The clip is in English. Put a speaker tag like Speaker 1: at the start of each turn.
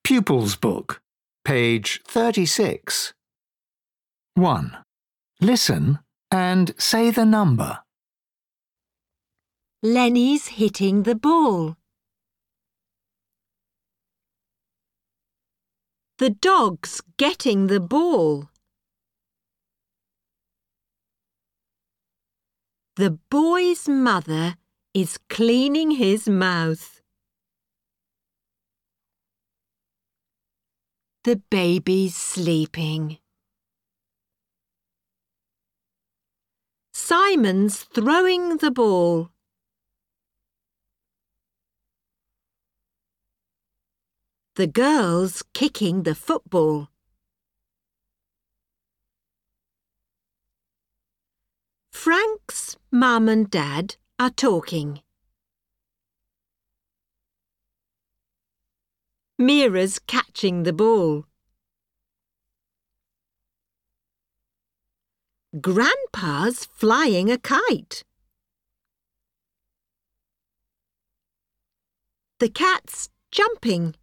Speaker 1: Pupils Book, page 36. 1. Listen and say the number.
Speaker 2: Lenny's hitting the ball. The dog's getting the ball. The boy's mother is cleaning his mouth. The baby's sleeping. Simon's throwing the ball. The girl's kicking the football. Frank's mum and dad are talking. Mira's catching the ball. Grandpa's flying a kite. The cat's jumping.